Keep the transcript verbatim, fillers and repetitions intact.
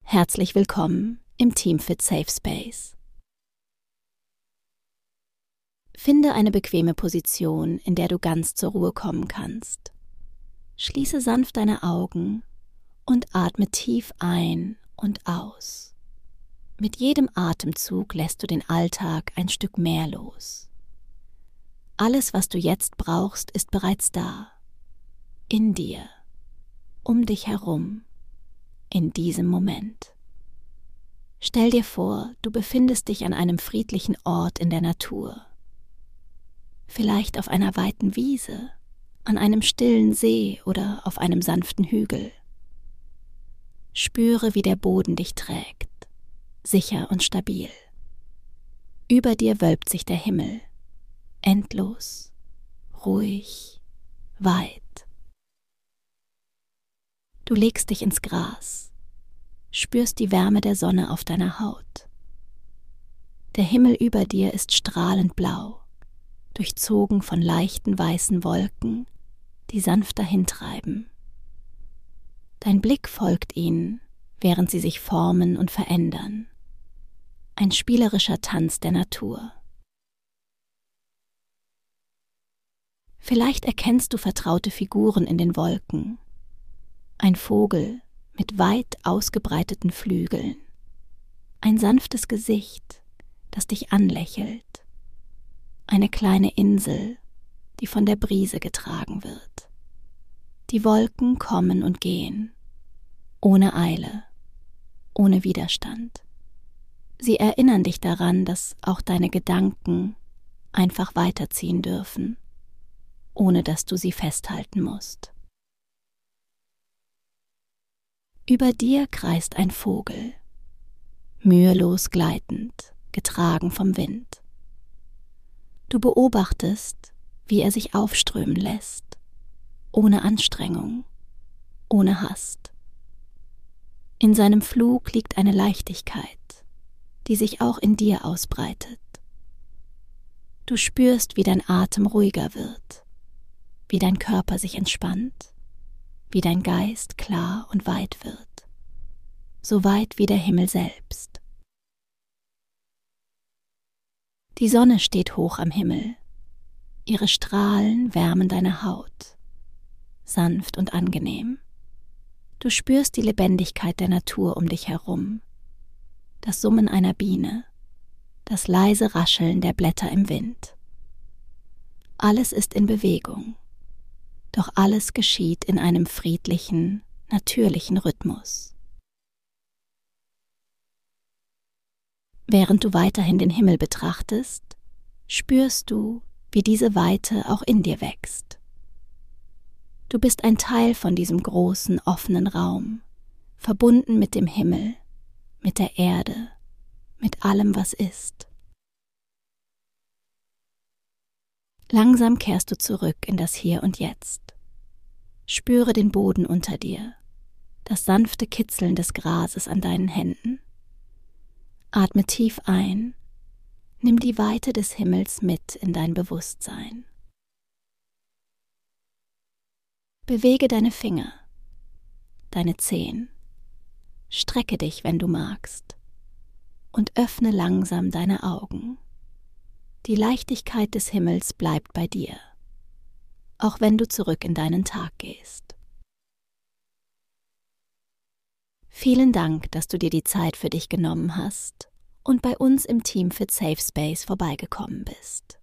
Herzlich willkommen im Teamfit Safe Space. Finde eine bequeme Position, in der du ganz zur Ruhe kommen kannst. Schließe sanft deine Augen und atme tief ein und aus. Mit jedem Atemzug lässt du den Alltag ein Stück mehr los. Alles, was du jetzt brauchst, ist bereits da. In dir, um dich herum, in diesem Moment. Stell dir vor, du befindest dich an einem friedlichen Ort in der Natur. Vielleicht auf einer weiten Wiese, an einem stillen See oder auf einem sanften Hügel. Spüre, wie der Boden dich trägt, sicher und stabil. Über dir wölbt sich der Himmel, endlos, ruhig, weit. Du legst dich ins Gras, spürst die Wärme der Sonne auf deiner Haut. Der Himmel über dir ist strahlend blau, durchzogen von leichten weißen Wolken, die sanft dahintreiben. Dein Blick folgt ihnen, während sie sich formen und verändern. Ein spielerischer Tanz der Natur. Vielleicht erkennst du vertraute Figuren in den Wolken. Ein Vogel mit weit ausgebreiteten Flügeln. Ein sanftes Gesicht, das dich anlächelt. Eine kleine Insel, die von der Brise getragen wird. Die Wolken kommen und gehen, ohne Eile, ohne Widerstand. Sie erinnern dich daran, dass auch deine Gedanken einfach weiterziehen dürfen, ohne dass du sie festhalten musst. Über dir kreist ein Vogel, mühelos gleitend, getragen vom Wind. Du beobachtest, wie er sich aufströmen lässt, ohne Anstrengung, ohne Hast. In seinem Flug liegt eine Leichtigkeit, die sich auch in dir ausbreitet. Du spürst, wie dein Atem ruhiger wird, wie dein Körper sich entspannt, wie dein Geist klar und weit wird, so weit wie der Himmel selbst. Die Sonne steht hoch am Himmel, ihre Strahlen wärmen deine Haut, sanft und angenehm. Du spürst die Lebendigkeit der Natur um dich herum, das Summen einer Biene, das leise Rascheln der Blätter im Wind. Alles ist in Bewegung. Doch alles geschieht in einem friedlichen, natürlichen Rhythmus. Während du weiterhin den Himmel betrachtest, spürst du, wie diese Weite auch in dir wächst. Du bist ein Teil von diesem großen, offenen Raum, verbunden mit dem Himmel, mit der Erde, mit allem, was ist. Langsam kehrst du zurück in das Hier und Jetzt. Spüre den Boden unter dir, das sanfte Kitzeln des Grases an deinen Händen. Atme tief ein, nimm die Weite des Himmels mit in dein Bewusstsein. Bewege deine Finger, deine Zehen, strecke dich, wenn du magst, und öffne langsam deine Augen. Die Leichtigkeit des Himmels bleibt bei dir, auch wenn du zurück in deinen Tag gehst. Vielen Dank, dass du dir die Zeit für dich genommen hast und bei uns im Teamfit Safe Space vorbeigekommen bist.